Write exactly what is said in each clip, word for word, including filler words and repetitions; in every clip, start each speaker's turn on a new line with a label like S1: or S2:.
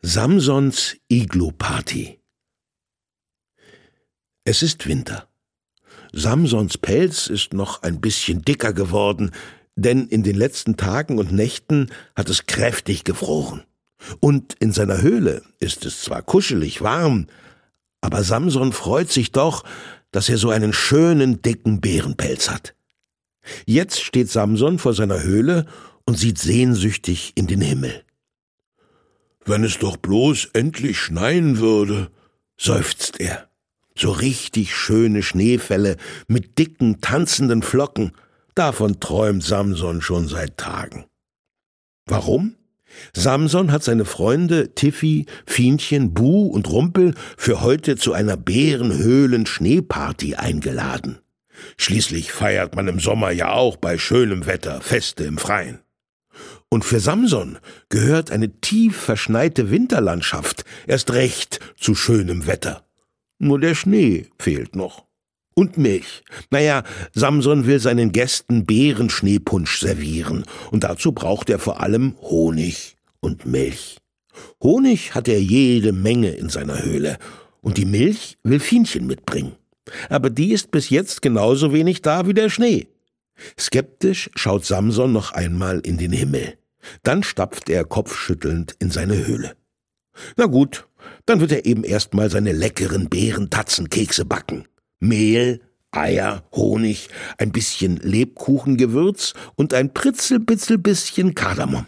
S1: Samsons Iglu-Party. Es ist Winter. Samsons Pelz ist noch ein bisschen dicker geworden, denn in den letzten Tagen und Nächten hat es kräftig gefroren. Und in seiner Höhle ist es zwar kuschelig warm, aber Samson freut sich doch, dass er so einen schönen, dicken Bärenpelz hat. Jetzt steht Samson vor seiner Höhle und sieht sehnsüchtig in den Himmel. »Wenn es doch bloß endlich schneien würde«, seufzt er. So richtig schöne Schneefälle mit dicken, tanzenden Flocken, davon träumt Samson schon seit Tagen. Warum? Samson hat seine Freunde Tiffy, Fienchen, Bu und Rumpel für heute zu einer Bärenhöhlen-Schneeparty eingeladen. Schließlich feiert man im Sommer ja auch bei schönem Wetter Feste im Freien. Und für Samson gehört eine tief verschneite Winterlandschaft erst recht zu schönem Wetter. Nur der Schnee fehlt noch. Und Milch. Naja, Samson will seinen Gästen Beerenschneepunsch servieren, und dazu braucht er vor allem Honig und Milch. Honig hat er jede Menge in seiner Höhle, und die Milch will Fienchen mitbringen. Aber die ist bis jetzt genauso wenig da wie der Schnee. Skeptisch schaut Samson noch einmal in den Himmel. Dann stapft er kopfschüttelnd in seine Höhle. Na gut, dann wird er eben erst mal seine leckeren Beerentatzenkekse backen. Mehl, Eier, Honig, ein bisschen Lebkuchengewürz und ein pritzelbitzel bisschen Kardamom.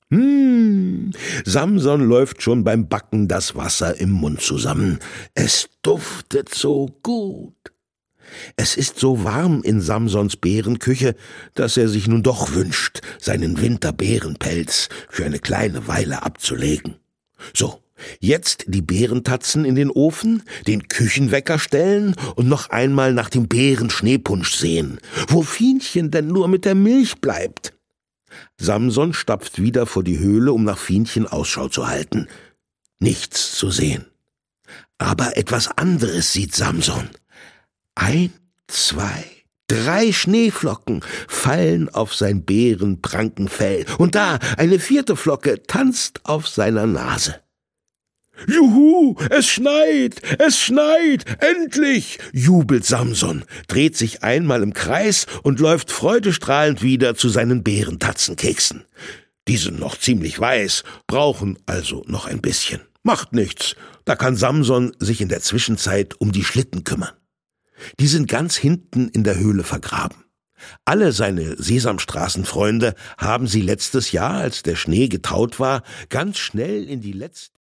S1: Hm, Samson läuft schon beim Backen das Wasser im Mund zusammen. Es duftet so gut. Es ist so warm in Samsons Bärenküche, dass er sich nun doch wünscht, seinen Winterbärenpelz für eine kleine Weile abzulegen. So, jetzt die Beerentatzen in den Ofen, den Küchenwecker stellen und noch einmal nach dem Bärenschneepunsch sehen, wo Fienchen denn nur mit der Milch bleibt. Samson stapft wieder vor die Höhle, um nach Fienchen Ausschau zu halten. Nichts zu sehen. Aber etwas anderes sieht Samson. Ein, zwei, drei Schneeflocken fallen auf sein Bärenprankenfell, und da eine vierte Flocke tanzt auf seiner Nase. »Juhu, es schneit, es schneit, endlich«, jubelt Samson, dreht sich einmal im Kreis und läuft freudestrahlend wieder zu seinen Bärentatzenkeksen. Die sind noch ziemlich weiß, brauchen also noch ein bisschen. Macht nichts, da kann Samson sich in der Zwischenzeit um die Schlitten kümmern. Die sind ganz hinten in der Höhle vergraben. Alle seine Sesamstraßenfreunde haben sie letztes Jahr, als der Schnee getaut war, ganz schnell in die letzte